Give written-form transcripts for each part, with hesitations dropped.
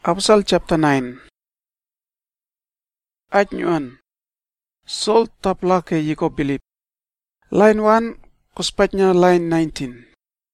Amsal chapter 9. Ajnyuan. Sol tapla ke yiko bilip. Line 1, kuspatnya line 19.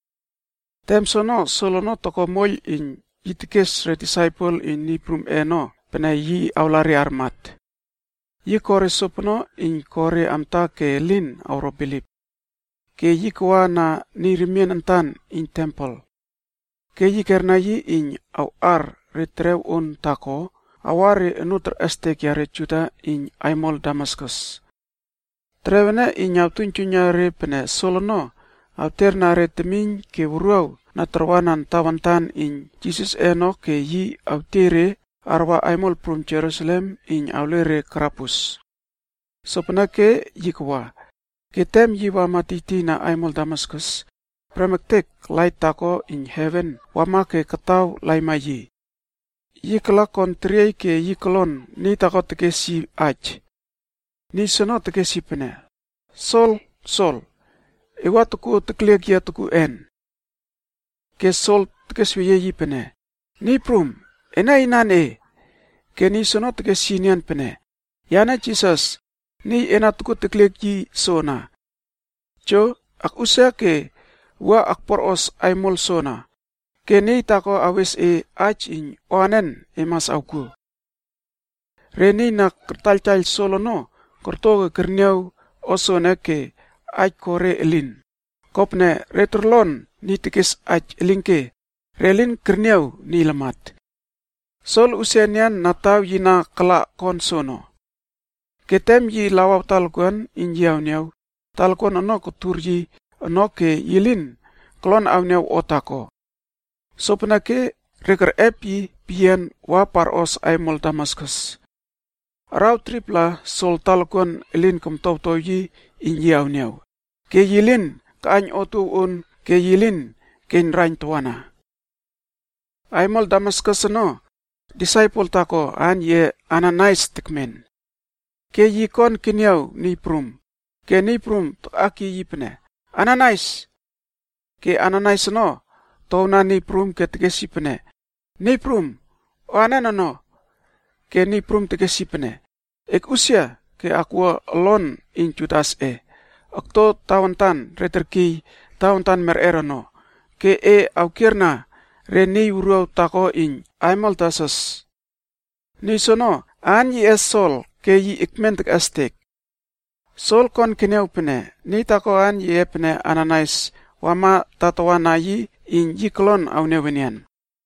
Temsono solono toko moy in yitikes re disciple in niprum eno pena yi aulari armat. Yi kore sopno in kore amta ke lin auro bilip. Ke yi kwa na nirimien antan in temple. Ke yi kerna yi in au ar retreu on tako, awari enuter estek yare juda in aimol Damascus. Trevene in au tuncunya re pene solono, au terna re temin ke uruau na terwanan tawantan in Jesus eno ke yi au tere arwa aimol prum Jerusalem in aulere krapus. Sopena ke yikwa, ke tem yiwa matiti na aimol Damascus, premektek lai tako in heaven wama ke katau lai mayi. Yikla kontriai ke yiklon ni tako teke si aj. Ni sono teke si pene. Sol, sol. Ewa tuku tekliak ya tuku en. Ke sol teke suye yi pene. Ni prum, ena inan e. Ke ni sono teke si nian pene. Yana Jesus, ni ena tuku tekliak yi sona. Jo, ak usah ke, wa ak poros aimol sona. Keni tako awis e aj in oanen emas auku. Reni na kertal solono, kortoge kerniau osone ke aj kore elin. Kopne returlon ni tikis aj elingke, relin kerniau ni lemat. Sol usenian natau yina kala kon sono. Ketem yi lawaw talkuan in yaw niaw, talkuan ono kutur yi ono ke yilin, klon aw niaw otako. Sopena ke reker epi pian wa paros aimol Damascus. Rau tripla sol talkuan elin kum tau yi in yaw niaw. Ke yilin ka any otu un ke yilin ken rain tuana. Aimol Damascus no, disciple tako an ye Ananias tikmen. Ke yikon kinyaw ni prum. Ke ni prum aki yipne. Ananias. Ke Ananias no, tau na ni prum ke teke sipene. Ni prum, o ananono, ke ni prum teke sipene. Ek usia ke aku alon in Judas e. Akto tawantan reterki tawantan mererano. Ke e au kirna re ni uruau tako in aimal tasas. Ni sono, an yi es sol ke yi ikmen tek estek. Sol kon kineu pene, ni tako an yi pene Ananias wama tatawana yi in yiklon au nevenian.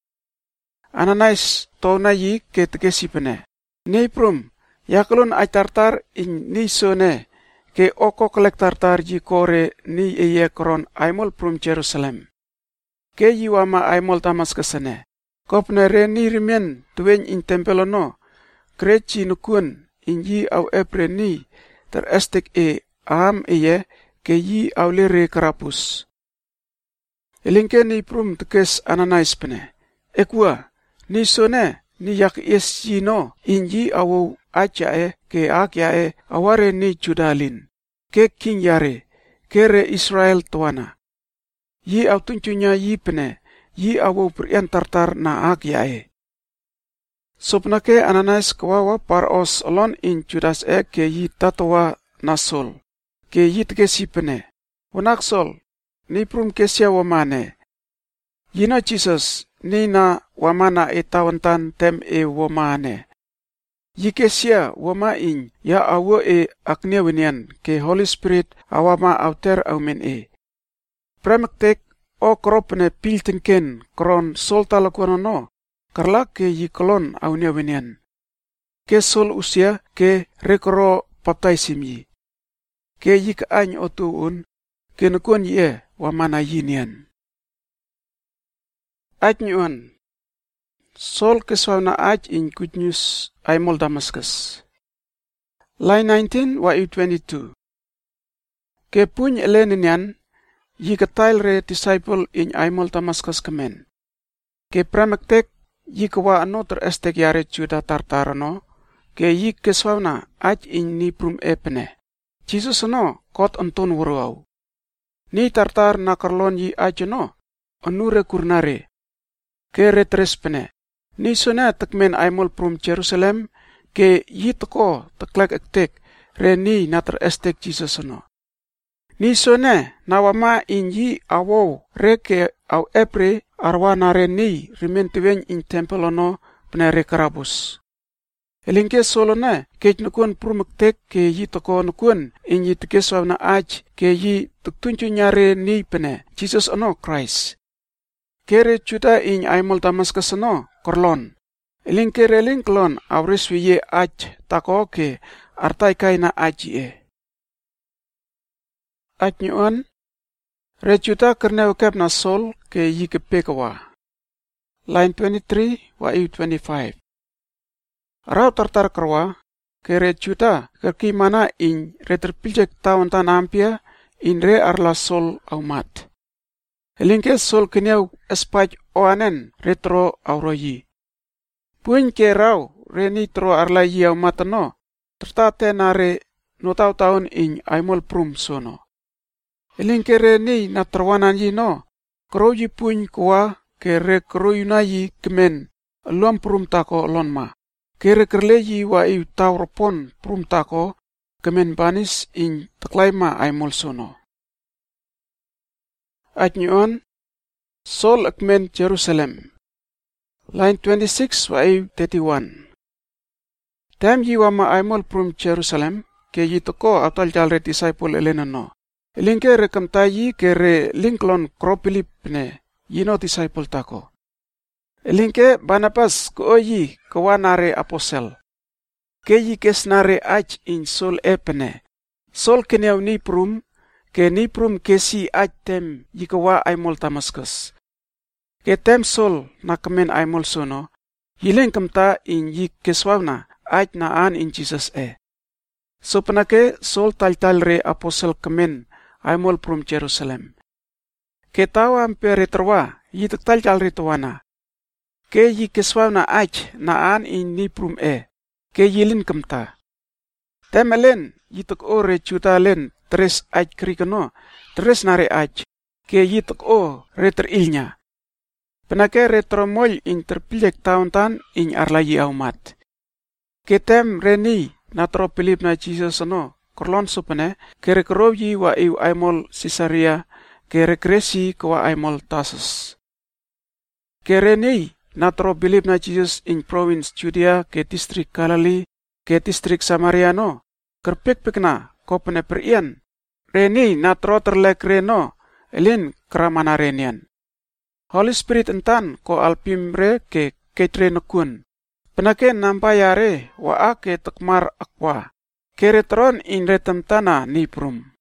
Ananias tona yi ke teke sipene. Ni prum, yaklon ay tartar in ni sone ke oko kolek tartar yi kore ni eye kron aimol prum Jerusalem. Ke yi wama aimol Damascusene. Kopne re ni rimen tuwen in tempelono, krechi nukun in yi au epre ni ter estek e am eye ke yi au lere krapus. Elingke ni prum tekes Ananias pene. Ekwa, ni sone, ni yak es yino, in yi awu aja e, ke akya e, aware ni judalin. Ke king yare, ke re Israel tuana. Yi au tuncunya yi pene, yi awu berian tartar na akya e. Sopna ke Ananias kawawa paros alon in Judas e ke yi tatawa na sol. Ke yi tekesi pene. Wanak sol. Ni prum kesia wamane. Yino Jesus, ni na wamana e tawantan tem e wamane. Yi kesia wama in, ya awo e aknia winian, ke Holy Spirit awama auter aumen e. Premektek o kropne piltinken kron sol talakuanono, karla ke yi kolon aunia winian. Ke sol usia ke rekoro baptaisim yi. Ke yi ka any otuun, ke nukun ye wamana yinian. Ajnyuan. Sol keswana aj in good news aimol Damascus. Line 19 wa 22. Ke puny eleninian yi katail re disciple in aimol Damascus kemen. Ke premektek yi kawa anoter estek yare juda tartarano, ke yi keswana aj in ni prum epene. Jesus no kot anton wuruau. Ni tartar na karlon yi ajono, onure kurnare. Ke retres pene. Ni sona takmen aimol prum Jerusalem ke yi toko taklak ektek re ni nater estek Jesus no. Ni sona nawama in yi awo re ke au epre arwa nare ni rimentwen in temple no pne re karabus. Elingke solona kej nukun prumektek ke yi toko nukun in yi tekeswaw na aj ke yi tuktunju nyare ni pene Jesus ono Christ. Kere Juda in aimol Damascus no korlon. Elingke reling klon awris wiye aj tako ke artai kai na aj e. Aj nyuan re Juda kerne ukep na Sol ke yi kepekawa. Line 23 wa 25. Rau tartar kerwa ke re Juda kerki mana in re terpiljek tahun tan ampia in re arla Sol aumat. Elingke Sol kenyau espaj oanen retro auroyi. Puin ke rau re ni tro arla yi aumat no tertate nare no tau tahun in aimol prum sono. Elingke re ni na terwanan yi no kroyi puin kuwa ke re kroyuna yi kemen luam prum tako lonma. Kere kerleji wa iu tauropon prum tako kemen banis in taklaima aimol sono. Ajnyuan Sol ekmen Jerusalem. Line 26 wa iu 31. Tem yi wama aimol prum Jerusalem ke yi toko atal jalre disciple elena no. Elingke rekamta yi kere linklon kropilip ne yino disciple tako. Elingke Barnabas ko yi kawanare apostel. Ke yi kesnare aj in Sol epene. Sol kenyau ni prum kesi aj tem yi kawa aimol Damascus. Ke tem Sol na kemen aimol sono, yileng kamta in yi keswawna aj na an in Jesus e. So penake Sol tal re apostel kemen aimol prum Jerusalem. Ke tawa ampere terwa yi tal re tawana. Ke yi keswaw na aj na an in ni prum e, ke yilin kamta. Temelen yi tuk o re Juda len tres aj krikano, tres nare aj, ke yi tuk o re terilnya. Penake re tromoy in terpiljek tahun in arla yi aumat. Ke tem re ni na tro pilip na Jesus no, korlon supene, ke re kerov yi wa iu aimol Caesarea, ke re kresi kwa aimol Tarsus. Ke re ni natro bilib na Jesus in province Judea ke distrik Galilee ke distrik Samaria no kerpik-pik na ko pene perian reni natro terlek reno elin kramana renian. Holy Spirit entan ko alpim re ke ketre nekun penake nampayare wa ke tekmar akwa ke retron in retem tana ni prum.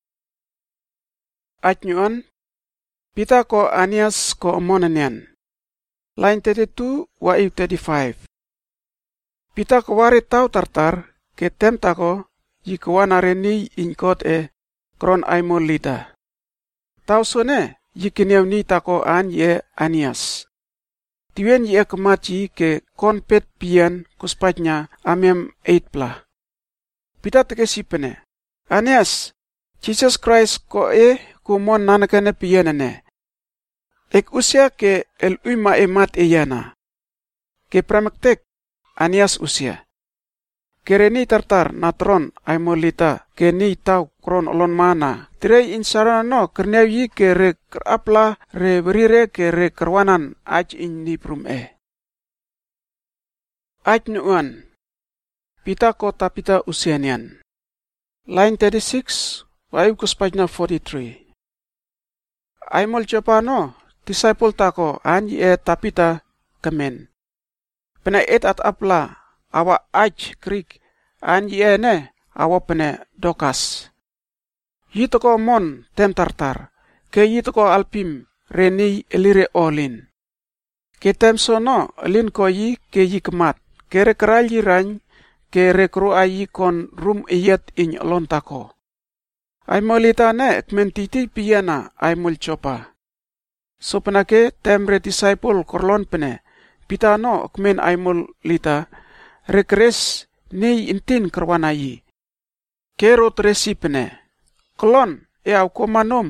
Ajnyuan pita ko Anias ko omonanian. Line 32 wa 35. Pita kawari tau tartar ke tem tako yi kawanare ni inkot e kron aimol lita. Tau sone yi kinew ni tako an ye Anias. Tiwen ye kemaci ke konpet pian kuspatnya amem 8 pla. Pita teke sipene. Anias, Jesus Christ ko kumon nanakane pianane. Ek usia ke el uima emat eyana. Ke pramektek Anias usia. Kereni tartar natron aimolita ke ni tau kron olon mana. Tirei insarana no kernew yi ke re kerapla re berire ke re kerwanan aj in ni prum e. Aj nuan. Pita kota pita usianian. Line 36 wayu kuspajna 43. Aimol Jopano disciple tako anji tapita kemen. Pena at apla awa aj krik anji ne awa pene dokas. Yitoko mon tem tartar ke yitoko alpim reni elire olin. Ke tem sono elin ko yi ke yi kemat kere keral yi rany ke rekru ayi kon rum iyat in lon tako. Aimolita ne ekmentiti piyana aimol chopa. So penake temre disciple korlon pene pita no okmen aimol lita rekres nei intin kerwanayi. Kero tresi pene kolon au komanom.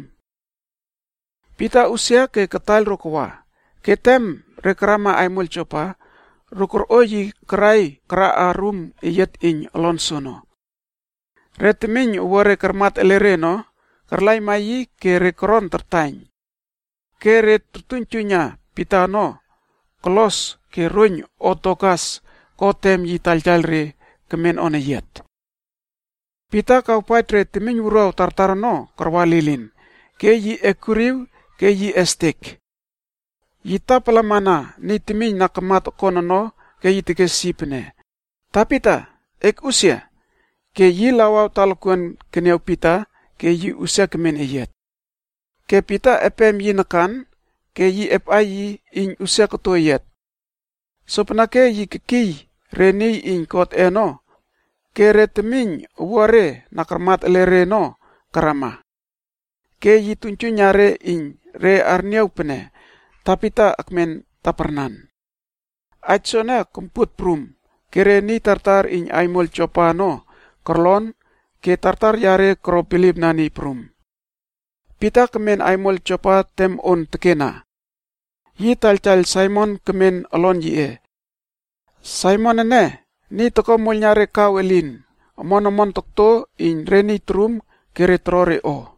Pita usia ke ketal rokwa ke tem rekrama aimol chopa rukur oyi kerai kera arum iyet iny alonsono. Retiminy wore kermat elereno, kerlai mayi ke rekoron tertany. Ke re tertuncunya pitano, kelos ke runy otokas kotem yi taljalre kemen one yet. Pita kau paitre timiny wurau tartarano kerwalilin, ke yi ekuriw ke yi estek. Yita pelamana ni timiny nakamat konono ke yi tike sipne. Tapita ek usia, ke yi lawaw talkuan kenew pita ke yi usia kemen eyet. Ke pita epem yi nakan, ke yi epayi ing usia ketuayet. Sopnake yi keki reni ing kot eno, ke reteminy ware nakarmat elereno karama. Ke yi tuncunyare ing re arniaw pene, tapita akmen tapernan. Aitsona kumput prum, ke reni tartar ing aimol copano, kerlon ke tartar yare kro pilip nani prum. Pita kemen aimol copa tem on tekena. Yi talcal Simon kemen alon yi. Simon ene, ni toko mol nyare kau elin, amon tokto in reni trum kere trore o.